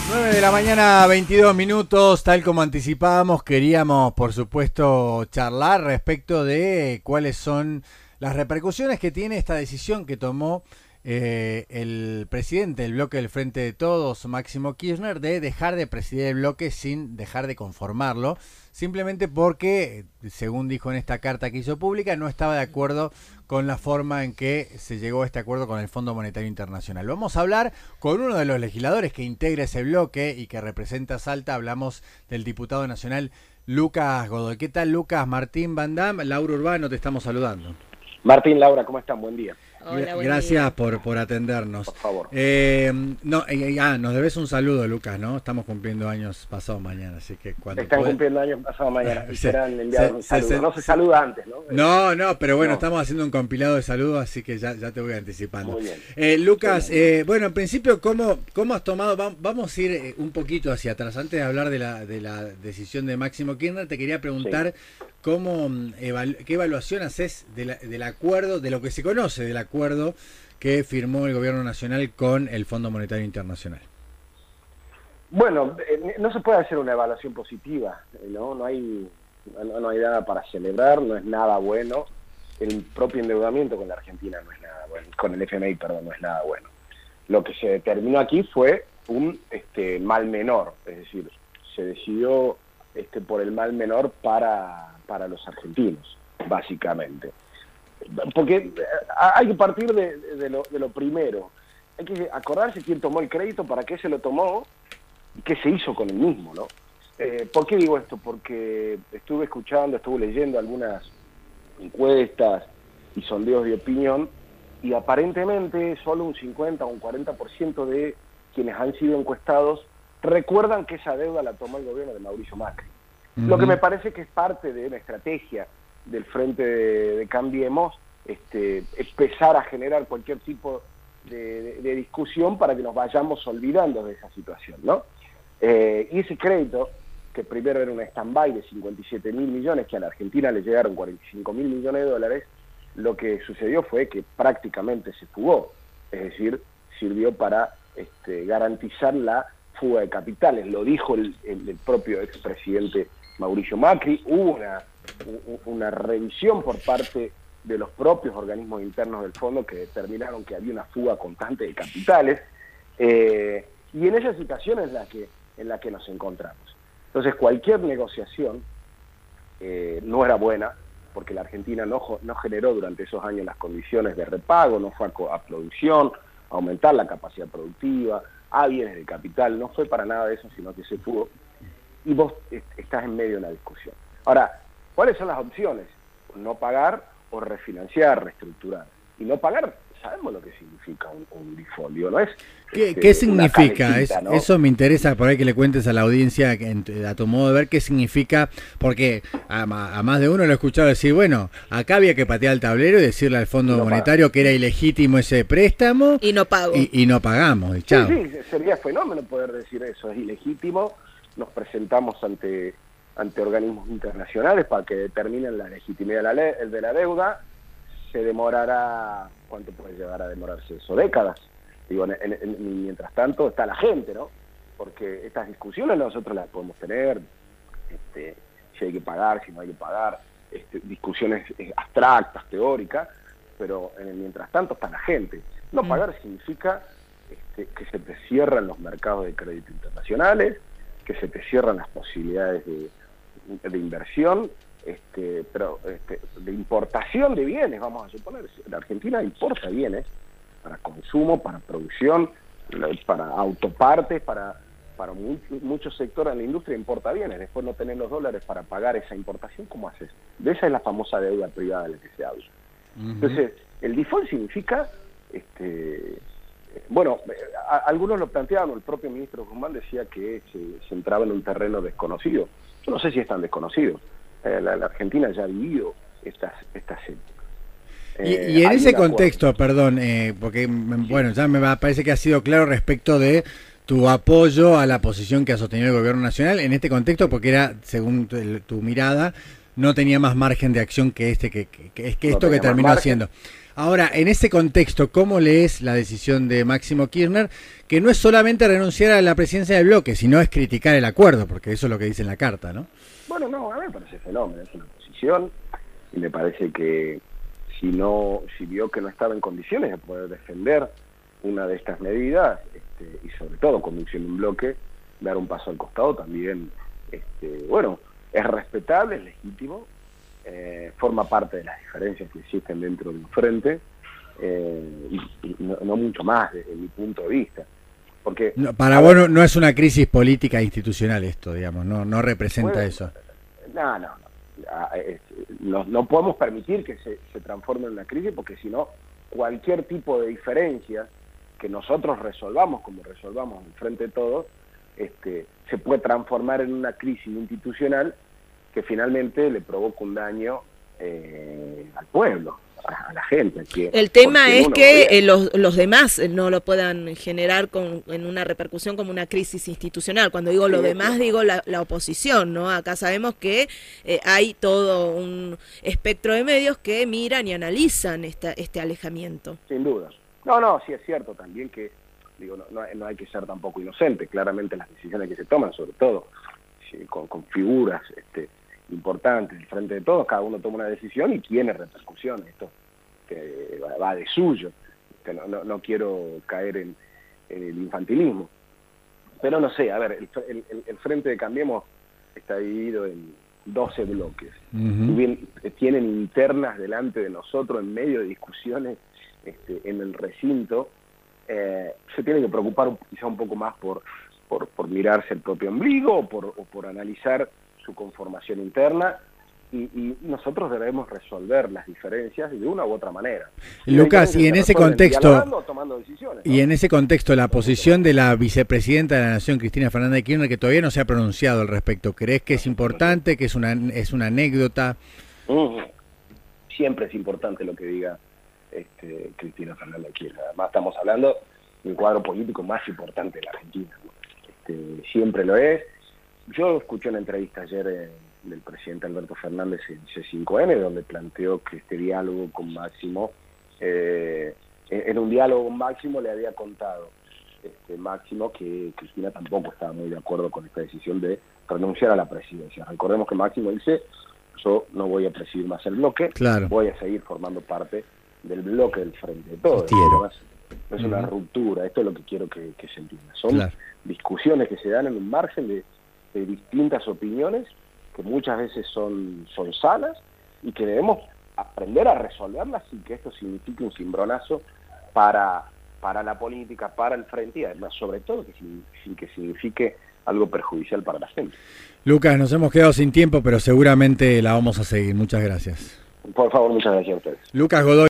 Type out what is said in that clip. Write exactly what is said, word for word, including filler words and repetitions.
nueve de la mañana, veintidós minutos, tal como anticipábamos, queríamos por supuesto charlar respecto de cuáles son las repercusiones que tiene esta decisión que tomó eh, el presidente del bloque del Frente de Todos, Máximo Kirchner, de dejar de presidir el bloque sin dejar de conformarlo, simplemente porque, según dijo en esta carta que hizo pública, no estaba de acuerdo con la forma en que se llegó a este acuerdo con el Fondo Monetario Internacional. Vamos a hablar con uno de los legisladores que integra ese bloque y que representa a Salta. Hablamos del diputado nacional Lucas Godoy. ¿Qué tal, Lucas? Martín Van Dam, Laura Urbano, te estamos saludando. Martín, Laura, ¿cómo están? Buen día. Hola, Gracias por, por atendernos. Por favor. Eh, no, eh, ah, nos debes un saludo, Lucas, ¿no? Estamos cumpliendo años pasado mañana, así que cuando Están puede... cumpliendo años pasado mañana y Sí, serán enviados un se- saludo. se- No se saluda antes, ¿no? No, no, pero bueno, No. estamos haciendo un compilado de saludos, así que ya, ya te voy anticipando. Muy bien. Eh, Lucas, Muy bien. eh, bueno, en principio, ¿cómo, cómo has tomado? Va- Vamos a ir eh, un poquito hacia atrás. Antes de hablar de la, de la decisión de Máximo Kirchner, te quería preguntar cómo, mm, evalu- qué evaluación haces de la- del acuerdo, de lo que se conoce del acuerdo que firmó el gobierno nacional con el Fondo Monetario Internacional. Bueno, eh, no se puede hacer una evaluación positiva, ¿no? No hay, no, no hay nada para celebrar, no es nada bueno. El propio endeudamiento con la Argentina no es nada bueno, con el F M I, perdón, no es nada bueno. Lo que se determinó aquí fue un este, mal menor, es decir, se decidió este, por el mal menor para, para los argentinos, básicamente. Porque eh, hay que partir de, de, lo, de lo primero. Hay que acordarse quién tomó el crédito, para qué se lo tomó y qué se hizo con el mismo, ¿no? Eh, ¿Por qué digo esto? Porque estuve escuchando, estuve leyendo algunas encuestas y sondeos de opinión y aparentemente solo un cincuenta o un cuarenta por ciento de quienes han sido encuestados recuerdan que esa deuda la tomó el gobierno de Mauricio Macri. Uh-huh. Lo que me parece que es parte de una estrategia del Frente de, de Cambiemos, este, empezar a generar cualquier tipo de, de, de discusión para que nos vayamos olvidando de esa situación, ¿no? Eh, y ese crédito, que primero era un stand-by de cincuenta y siete mil millones, que a la Argentina le llegaron cuarenta y cinco mil millones de dólares, lo que sucedió fue que prácticamente se fugó, es decir, sirvió para este, garantizar la fuga de capitales, lo dijo el, el, el propio expresidente Mauricio Macri. Hubo una una revisión por parte de los propios organismos internos del fondo que determinaron que había una fuga constante de capitales, eh, y en esa situación es la que, en la que nos encontramos. Entonces cualquier negociación eh, no era buena, porque la Argentina no, no generó durante esos años las condiciones de repago, no fue a, a producción, a aumentar la capacidad productiva, a bienes de capital, no fue para nada de eso, sino que se fugó, y vos est estás en medio de una discusión. Ahora, ¿cuáles son las opciones? No pagar o refinanciar, reestructurar. Y no pagar, sabemos lo que significa un, un default, ¿no es? ¿Qué, este, ¿qué significa? Calentita, Es, ¿no? Eso me interesa por ahí que le cuentes a la audiencia, que, a tu modo de ver, qué significa, porque a, a más de uno lo he escuchado decir, bueno, acá había que patear el tablero y decirle al Fondo no Monetario paga. que era ilegítimo ese préstamo. Y no pago. Y, y no pagamos, y chao. Sí, sí, sería fenómeno poder decir eso, es ilegítimo, nos presentamos ante... ante organismos internacionales para que determinen la legitimidad de la, le de la deuda. Se demorará, ¿cuánto puede llegar a demorarse eso? Décadas. Digo, en, en, en, mientras tanto está la gente, ¿no? Porque estas discusiones nosotros las podemos tener, este, si hay que pagar, si no hay que pagar, este, discusiones abstractas, teóricas, pero en el mientras tanto está la gente. No pagar significa este, que se te cierran los mercados de crédito internacionales, que se te cierran las posibilidades de de inversión, este, pero este, de importación de bienes, vamos a suponer. La Argentina importa bienes para consumo, para producción, para autopartes, para, para mucho, muchos sectores en la industria importa bienes. Después no tener los dólares para pagar esa importación, ¿cómo haces? De esa es la famosa deuda privada de la que se habla. Uh-huh. Entonces, el default significa, este, bueno, a, algunos lo planteaban, el propio ministro Guzmán decía que se, se entraba en un terreno desconocido. Yo no sé si es tan desconocido. Eh, la, la Argentina ya ha vivido estas, estas épocas. Eh, y, y en ese contexto, perdón, eh, porque sí. bueno, ya me va, parece que ha sido claro respecto de tu apoyo a la posición que ha sostenido el gobierno nacional en este contexto, porque era, según tu, tu mirada, no tenía más margen de acción que este, que, que, que, que esto no que terminó haciendo. Ahora, en ese contexto, ¿cómo lees la decisión de Máximo Kirchner? Que no es solamente renunciar a la presidencia del bloque, sino es criticar el acuerdo, porque eso es lo que dice en la carta, ¿no? Bueno, no, a mí me parece fenómeno, es una posición, y me parece que si no, si vio que no estaba en condiciones de poder defender una de estas medidas, este, y sobre todo conduciendo un bloque, dar un paso al costado también, este, bueno, es respetable, es legítimo, eh, forma parte de las diferencias que existen dentro de un frente, eh, y, y no, no mucho más desde mi punto de vista. Porque no, para vos no, no es una crisis política institucional esto, digamos, no, no representa bueno, eso. No, no, no. no, no podemos permitir que se, se transforme en una crisis, porque si no, cualquier tipo de diferencia que nosotros resolvamos, como resolvamos en frente de todos, este, se puede transformar en una crisis institucional que finalmente le provoca un daño eh, al pueblo, a, a la gente. Que, el tema es que eh, los, los demás no lo puedan generar con, en una repercusión como una crisis institucional. Cuando digo sí, lo demás, sí. digo la, la oposición, ¿no? Acá sabemos que eh, hay todo un espectro de medios que miran y analizan esta, este alejamiento. Sin duda. No, no, sí es cierto también que, digo, no, no, no hay que ser tampoco inocente. Claramente las decisiones que se toman, sobre todo sí, con, con figuras este, importantes del frente de todos, cada uno toma una decisión y tiene repercusiones. Esto que va, va de suyo. Que no, no, no quiero caer en, en el infantilismo. Pero no sé, a ver, el, el, el Frente de Cambiemos está dividido en doce bloques. Uh-huh. Si bien tienen internas delante de nosotros en medio de discusiones este, en el recinto, eh, se tiene que preocupar quizá un poco más por, por, por mirarse el propio ombligo o por, o por analizar su conformación interna, y, y nosotros debemos resolver las diferencias de una u otra manera. Lucas, y en ese contexto, tomando decisiones, ¿no? Y en ese contexto la posición de la vicepresidenta de la Nación, Cristina Fernández de Kirchner, que todavía no se ha pronunciado al respecto, ¿crees que es importante, que es una, es una anécdota? Uh-huh. Siempre es importante lo que diga este, Cristina Fernández de Kirchner. Además estamos hablando del cuadro político más importante de la Argentina, ¿no? Este, siempre lo es. Yo escuché una entrevista ayer eh, del presidente Alberto Fernández en C cinco N, donde planteó que este diálogo con Máximo, eh, en un diálogo con Máximo le había contado este, Máximo que Cristina tampoco estaba muy de acuerdo con esta decisión de renunciar a la presidencia. Recordemos que Máximo dice, yo no voy a presidir más el bloque, claro. voy a seguir formando parte del bloque del Frente de Todos. No es una uh-huh. ruptura, esto es lo que quiero que, que se entienda. Son claro. discusiones que se dan en un margen de de distintas opiniones que muchas veces son, son sanas y que debemos aprender a resolverlas sin que esto signifique un cimbronazo para, para la política, para el frente y además sobre todo que sin, sin que signifique algo perjudicial para la gente. Lucas, nos hemos quedado sin tiempo, pero seguramente la vamos a seguir. Muchas gracias. Por favor, muchas gracias a ustedes. Lucas Godoy.